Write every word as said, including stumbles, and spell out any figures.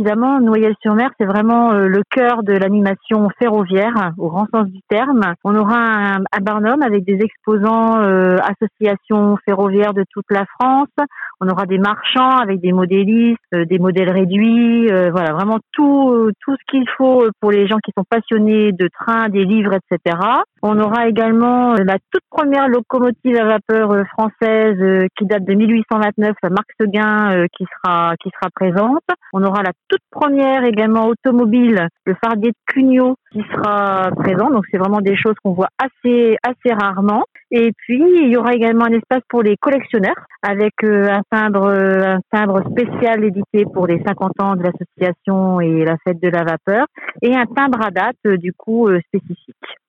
évidemment, Noyelles-sur-Mer, c'est vraiment euh, le cœur de l'animation ferroviaire, au grand sens du terme. On aura un, un barnum avec des exposants euh, associations ferroviaires de toute la France. On aura des marchands avec des modélistes, euh, des modèles réduits, euh, voilà, vraiment tout, euh, tout ce qu'il faut pour les gens qui sont passionnés de trains, des livres, et cetera. On aura également euh, la toute première locomotive à vapeur euh, française euh, qui date de mille huit cent vingt-neuf, la Marc Seguin, euh, qui sera qui sera présente. On aura la toute première également automobile, le Fardier de Cugnot, qui sera présent. Donc c'est vraiment des choses qu'on voit assez assez rarement. Et puis il y aura également un espace pour les collectionneurs avec euh, un timbre euh, un timbre spécial édité pour les cinquante ans de l'association et la fête de la vapeur et un timbre à date euh, du coup euh, spécifique.